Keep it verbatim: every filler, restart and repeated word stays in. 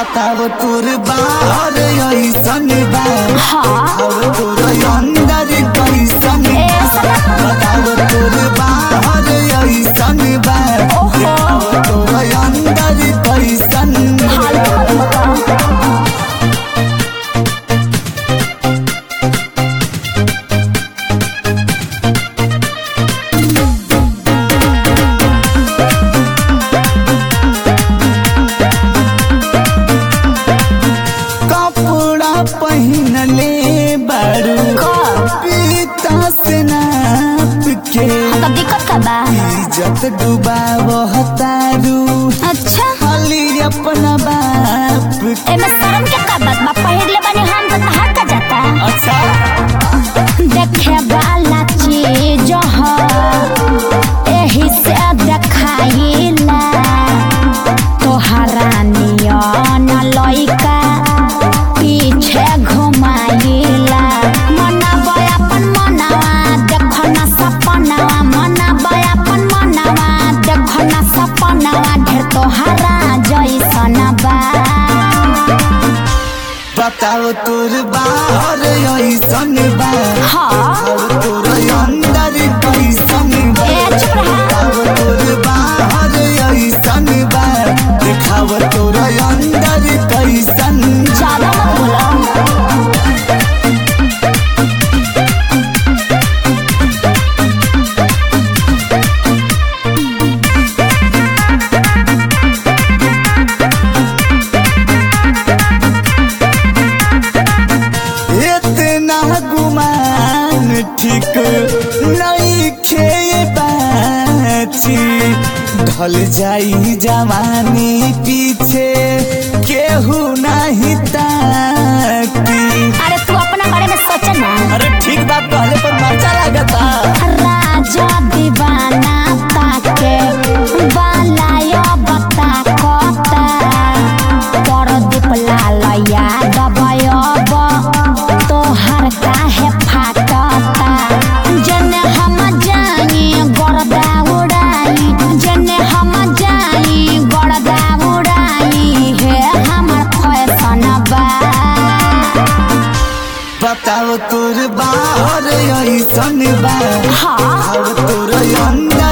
बताव तोर बाहर ऐसन बा बताव तोर अंदर कैसन बताव तोर बाहर ऐसन बा बताव तोर अंदर कैसन पहनले बारू पीता से नाप के दिक्कत का बा इज्जत डुबाव हतारू अच्छा खाली अपना बाप एमे शर्म के का बात बा पहिरले बानी हम त हट का जाता अच्छा देखे वाला चीज ह एही से देखाइला तोहरा नियन लइका पीछे घुमाइला मनावा अपन मनावा देखो ना सपनावा मनावा अपन मनावा देखो ना सपनावा ढेर तोहरा जैसन बा बताओ तोर बाहर ऐसन बा बताओ तोर अंदर कैसन बा बताओ तोर बाहर ऐसन बा दिखाव तोर अंदर कैसन ज्यादा मत बोला इतना गुमान ठीक नहीं खे बाची ढल जाई जवानी पीछे केहू नहीं ताकी अरे तू अपना बारे में सोच ना अरे ठीक बात कहले पर मजा लगता राजा दीवाना ताके बालायो बता कोता पर दीपला लया दबायब तोहर काहे फाटता जने हम जाई गरदा उड़ाई जने हम जाई गरदा उड़ाई हे हमर फैशन बा बताओ तोर बाहर ऐसन बा बताओ तोर अंदर